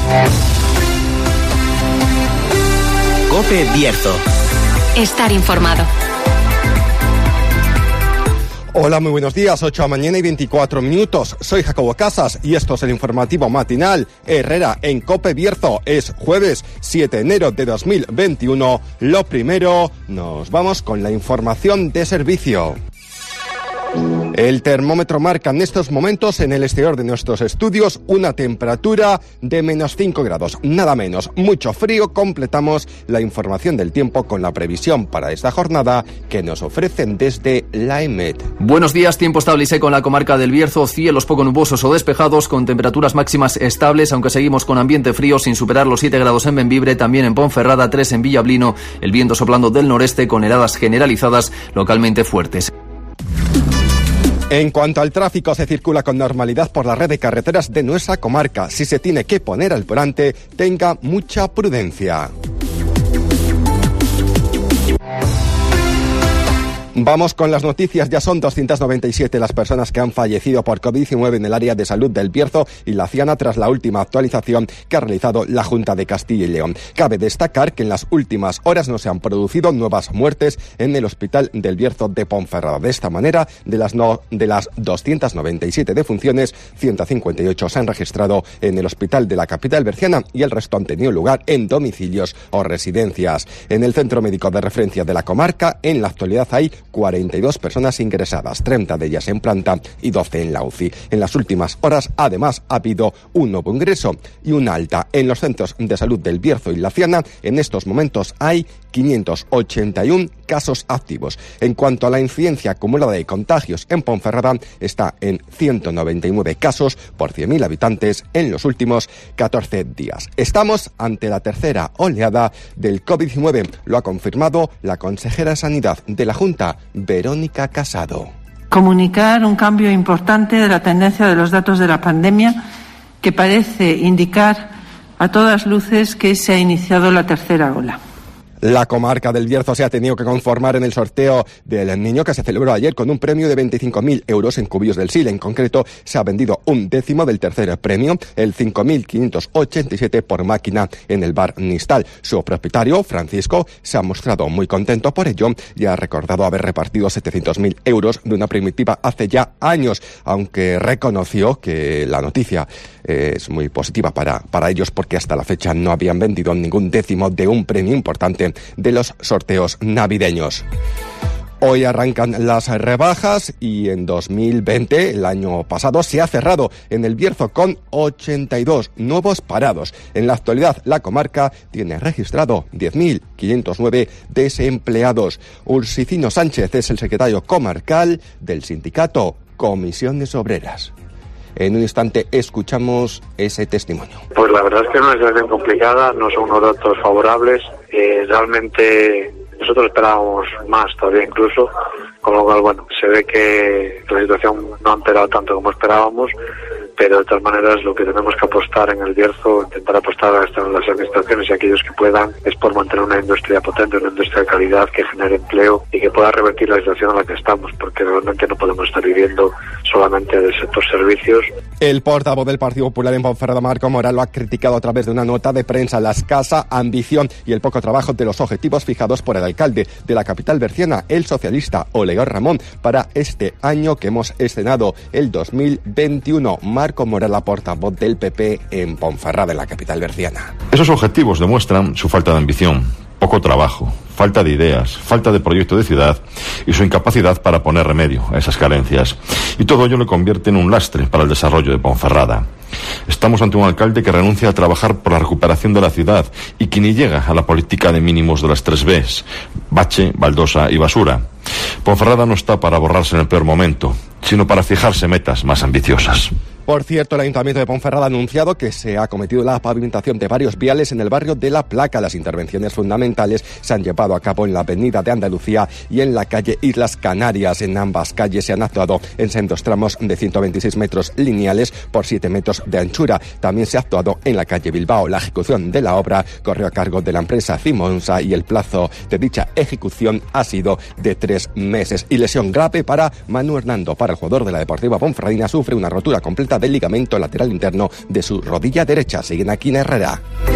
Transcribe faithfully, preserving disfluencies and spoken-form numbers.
COPE Bierzo. Estar informado. Hola, muy buenos días, ocho de la mañana y veinticuatro minutos. Soy Jacobo Casas y esto es el informativo matinal Herrera en COPE Bierzo. Es jueves siete de enero de dos mil veintiuno. Lo primero, nos vamos con la información de servicio. El termómetro marca en estos momentos en el exterior de nuestros estudios una temperatura de menos cinco grados, nada menos, mucho frío. Completamos la información del tiempo con la previsión para esta jornada que nos ofrecen desde la E M E T. Buenos días, tiempo estable y seco en la comarca del Bierzo, cielos poco nubosos o despejados con temperaturas máximas estables, aunque seguimos con ambiente frío sin superar los siete grados en Bembibre, también en Ponferrada, tres en Villablino, el viento soplando del noreste con heladas generalizadas localmente fuertes. En cuanto al tráfico, se circula con normalidad por la red de carreteras de nuestra comarca. Si se tiene que poner al volante, tenga mucha prudencia. Vamos con las noticias. Ya son doscientas noventa y siete las personas que han fallecido por COVID diecinueve en el área de salud del Bierzo y la Ciana tras la última actualización que ha realizado la Junta de Castilla y León. Cabe destacar que en las últimas horas no se han producido nuevas muertes en el Hospital del Bierzo de Ponferrada. De esta manera, de las, no, de las doscientas noventa y siete defunciones, ciento cincuenta y ocho se han registrado en el Hospital de la capital berciana y el resto han tenido lugar en domicilios o residencias. En el Centro Médico de Referencia de la comarca, en la actualidad hay cuarenta y dos personas ingresadas, treinta de ellas en planta y doce en la U C I. En las últimas horas, además, ha habido un nuevo ingreso y una alta en los centros de salud del Bierzo y la Ciana. En estos momentos hay quinientos ochenta y uno casos activos. En cuanto a la incidencia acumulada de contagios en Ponferrada, está en ciento noventa y nueve casos por cien mil habitantes en los últimos catorce días. Estamos ante la tercera oleada del COVID diecinueve. Lo ha confirmado la consejera de Sanidad de la Junta, Verónica Casado. Comunicar un cambio importante de la tendencia de los datos de la pandemia que parece indicar a todas luces que se ha iniciado la tercera ola. La comarca del Bierzo se ha tenido que conformar en el sorteo del niño que se celebró ayer con un premio de veinticinco mil euros en cubillos del Sil. En concreto, se ha vendido un décimo del tercer premio, el cinco mil quinientos ochenta y siete por máquina en el bar Nistal. Su propietario, Francisco, se ha mostrado muy contento por ello y ha recordado haber repartido setecientos mil euros de una primitiva hace ya años, aunque reconoció que la noticia es muy positiva para, para ellos porque hasta la fecha no habían vendido ningún décimo de un premio importante de los sorteos navideños. Hoy arrancan las rebajas y en dos mil veinte, el año pasado, se ha cerrado en el Bierzo con ochenta y dos nuevos parados. En la actualidad, la comarca tiene registrado diez mil quinientos nueve desempleados. Ursicino Sánchez es el secretario comarcal del sindicato Comisiones Obreras. En un instante escuchamos ese testimonio. Pues la verdad es que es una situación complicada, no son unos datos favorables. Eh, realmente nosotros esperábamos más todavía incluso, con lo cual, bueno, se ve que la situación no ha empeorado tanto como esperábamos, pero de todas maneras lo que tenemos que apostar en el Bierzo, intentar apostar a esto en las administraciones y aquellos que puedan, es por mantener una industria potente, una industria de calidad que genere empleo y que pueda revertir la situación en la que estamos, porque realmente no podemos estar viviendo solamente del sector servicios. El portavoz del Partido Popular en Ponferrada, Marco Moral, lo ha criticado a través de una nota de prensa: la escasa ambición y el poco trabajo de los objetivos fijados por el alcalde de la capital berciana, el socialista Oleguer Ramón, para este año que hemos estrenado, el dos mil veintiuno. Marco Moral, la portavoz del P P en Ponferrada, en la capital berciana. Esos objetivos demuestran su falta de ambición, poco trabajo, falta de ideas, falta de proyecto de ciudad y su incapacidad para poner remedio a esas carencias. Y todo ello le convierte en un lastre para el desarrollo de Ponferrada. Estamos ante un alcalde que renuncia a trabajar por la recuperación de la ciudad y que ni llega a la política de mínimos de las tres Bs: bache, baldosa y basura. Ponferrada no está para borrarse en el peor momento, sino para fijarse metas más ambiciosas. Por cierto, el Ayuntamiento de Ponferrada ha anunciado que se ha acometido la pavimentación de varios viales en el barrio de La Placa. Las intervenciones fundamentales se han llevado a cabo en la Avenida de Andalucía y en la calle Islas Canarias. En ambas calles se han actuado en sendos tramos de ciento veintiséis metros lineales por siete metros de anchura. También se ha actuado en la calle Bilbao. La ejecución de la obra corrió a cargo de la empresa Cimonsa y el plazo de dicha ejecución ha sido de tres meses. Y lesión grave para Manu Hernando. Para el jugador de la Deportiva Ponferradina, sufre una rotura completa del ligamento lateral interno de su rodilla derecha. Siguen aquí en Herrera.